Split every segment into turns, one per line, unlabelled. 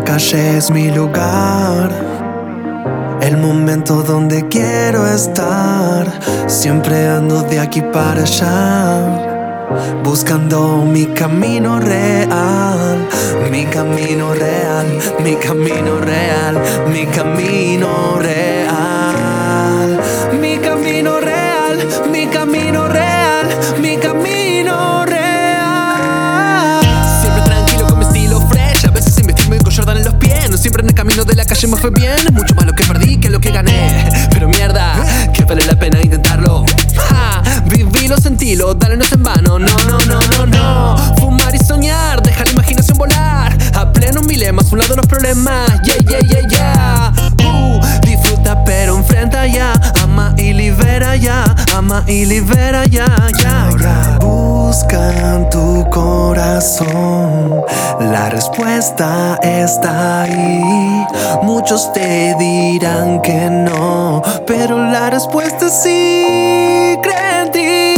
La calle es mi lugar, el momento donde quiero estar. Siempre ando de aquí para allá, buscando mi camino real. Mi camino real, mi camino real, mi camino real. Mi camino real, mi camino real, mi camino real. Siempre tranquilo con mi estilo fresh, a veces sin vestirme con Jordan en los pies. No siempre en el camino de la calle me fue bien, mucho más lo que perdí que lo que gané. Pero mierda, que vale la pena intentarlo. Vivilo, sentilo, dale, no es en vano. No, no, no, no, no. Fumar y soñar, deja la imaginación volar. A pleno milemas, un lado los problemas. Yeah, yeah, yeah, yeah. Disfruta pero enfrenta ya. Ama y libera ya. Ama y libera ya, ya, ya. Busca en tu corazón, la respuesta está ahí. Muchos te dirán que no, pero la respuesta es sí. Cree en ti.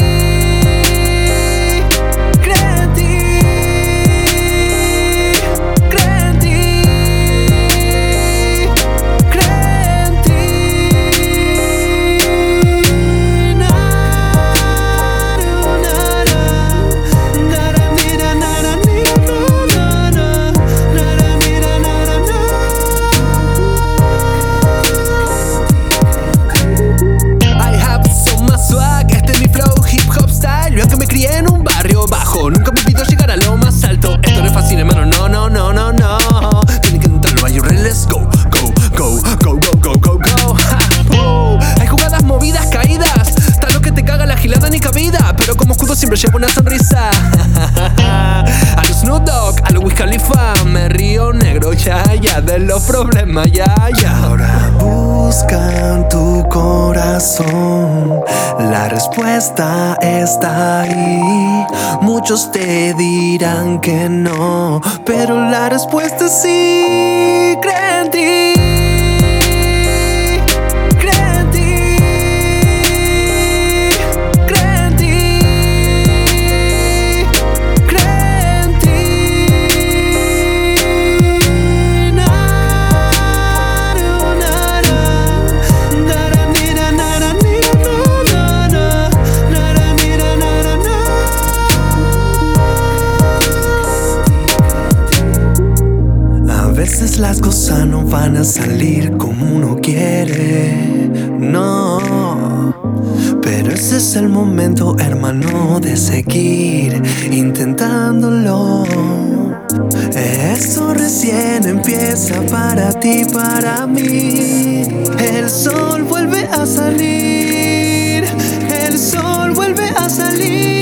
Nunca me olvido llegar a lo más alto. Esto no es fácil, hermano, no, no, no, no, no. Tienen que intentarlo, are you ready? Let's go, go, go, go, go, go, go, go. Hay jugadas movidas, caídas, tal lo que te caga la gilada ni cabida, pero como escudo siempre llevo una sonrisa. A los Snoop Dogg, a los Wiz Khalifa, me río negro, ya, ya, de los problemas, ya, ya. Ahora busca en tu corazón, la respuesta está ahí. Muchos te dirán que no, pero la respuesta es sí. Cree en ti. A veces las cosas no van a salir como uno quiere, no. Pero ese es el momento, hermano, de seguir intentándolo. Esto recién empieza para ti, para mí. El sol vuelve a salir, el sol vuelve a salir.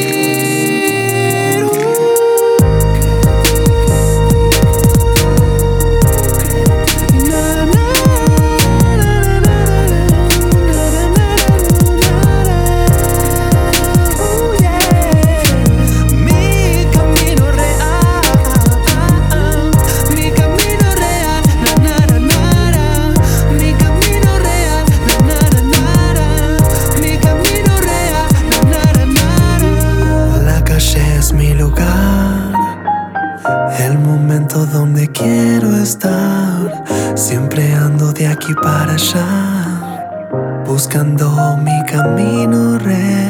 El momento donde quiero estar, siempre ando de aquí para allá, buscando mi camino real.